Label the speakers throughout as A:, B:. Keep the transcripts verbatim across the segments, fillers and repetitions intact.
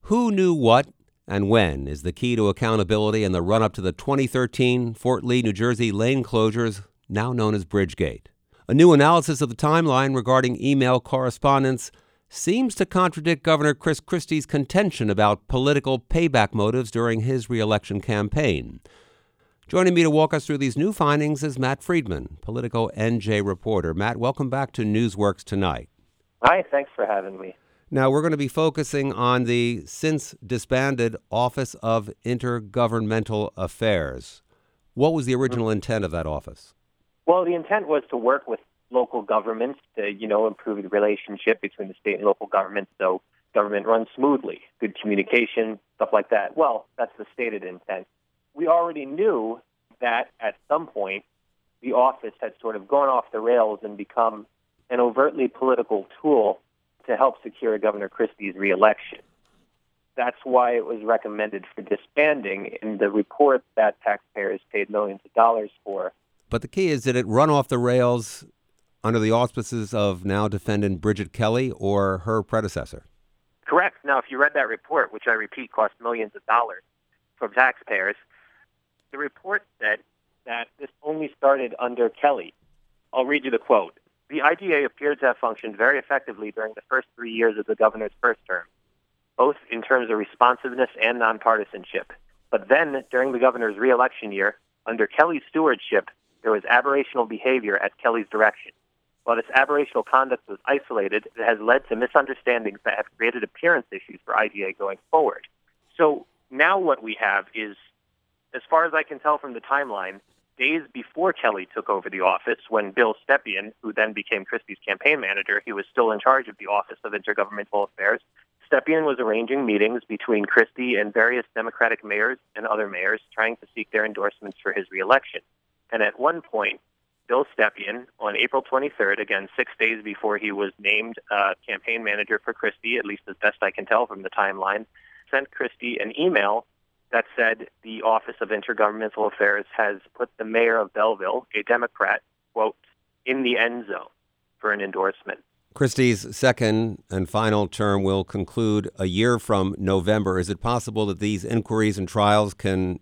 A: Who knew what and when is the key to accountability in the run-up to the twenty thirteen Fort Lee, New Jersey lane closures, now known as Bridgegate. A new analysis of the timeline regarding email correspondence seems to contradict Governor Chris Christie's contention about political payback motives during his re-election campaign. Joining me to walk us through these new findings is Matt Friedman, Politico N J reporter. Matt, welcome back to Newsworks Tonight.
B: Hi, thanks for having me.
A: Now, we're going to be focusing on the since-disbanded Office of Intergovernmental Affairs. What was the original intent of that office?
B: Well, the intent was to work with local governments to, you know, improve the relationship between the state and local governments so government runs smoothly, good communication, stuff like that. Well, that's the stated intent. We already knew that at some point the office had sort of gone off the rails and become an overtly political tool to help secure Governor Christie's reelection. That's why it was recommended for disbanding in the report that taxpayers paid millions of dollars for.
A: But the key is, did it run off the rails under the auspices of now defendant Bridget Kelly or her predecessor?
B: Correct. Now, if you read that report, which I repeat cost millions of dollars from taxpayers, the report said that this only started under Kelly. I'll read you the quote. The I G A appeared to have functioned very effectively during the first three years of the governor's first term, both in terms of responsiveness and nonpartisanship. But then, during the governor's re-election year, under Kelly's stewardship, there was aberrational behavior at Kelly's direction. While this aberrational conduct was isolated, it has led to misunderstandings that have created appearance issues for I G A going forward. So now what we have is, as far as I can tell from the timeline, days before Kelly took over the office, when Bill Stepien, who then became Christie's campaign manager, he was still in charge of the Office of Intergovernmental Affairs, Stepien was arranging meetings between Christie and various Democratic mayors and other mayors trying to seek their endorsements for his reelection. And at one point, Bill Stepien, on April twenty-third, again, six days before he was named uh, campaign manager for Christie, at least as best I can tell from the timeline, sent Christie an email that said the Office of Intergovernmental Affairs has put the mayor of Belleville, a Democrat, quote, in the end zone for an endorsement.
A: Christie's second and final term will conclude a year from November. Is it possible that these inquiries and trials can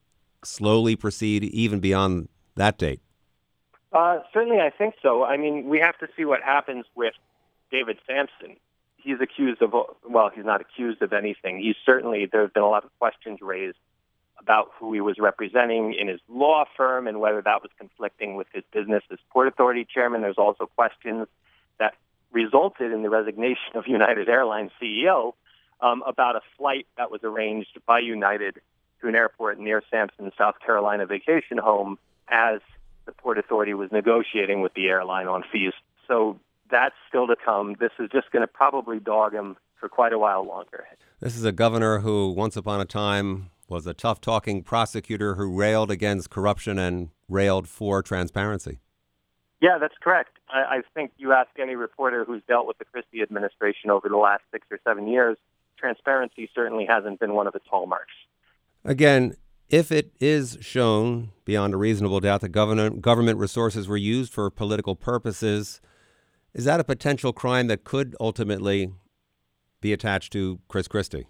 A: slowly proceed even beyond that date?
B: Uh, certainly, I think so. I mean, we have to see what happens with David Sampson. He's accused of, well, he's not accused of anything. He's certainly, there have been a lot of questions raised about who he was representing in his law firm and whether that was conflicting with his business as Port Authority chairman. There's also questions that resulted in the resignation of United Airlines C E O um, about a flight that was arranged by United to an airport near Sampson's South Carolina vacation home as the Port Authority was negotiating with the airline on fees. So that's still to come. This is just going to probably dog him for quite a while longer.
A: This is a governor who once upon a time was a tough-talking prosecutor who railed against corruption and railed for transparency.
B: Yeah, that's correct. I, I think you ask any reporter who's dealt with the Christie administration over the last six or seven years, transparency certainly hasn't been one of its hallmarks.
A: Again, if it is shown beyond a reasonable doubt that government government resources were used for political purposes, is that a potential crime that could ultimately be attached to Chris Christie?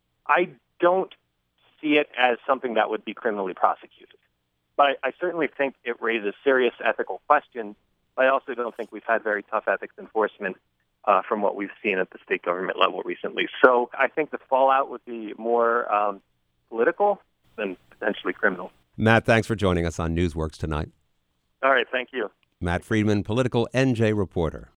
B: I don't see it as something that would be criminally prosecuted. But I, I certainly think it raises serious ethical questions. I also don't think we've had very tough ethics enforcement uh, from what we've seen at the state government level recently. So I think the fallout would be more um, political than potentially criminal.
A: Matt, thanks for joining us on Newsworks Tonight.
B: All right, thank you.
A: Matt Friedman, Politico N J reporter.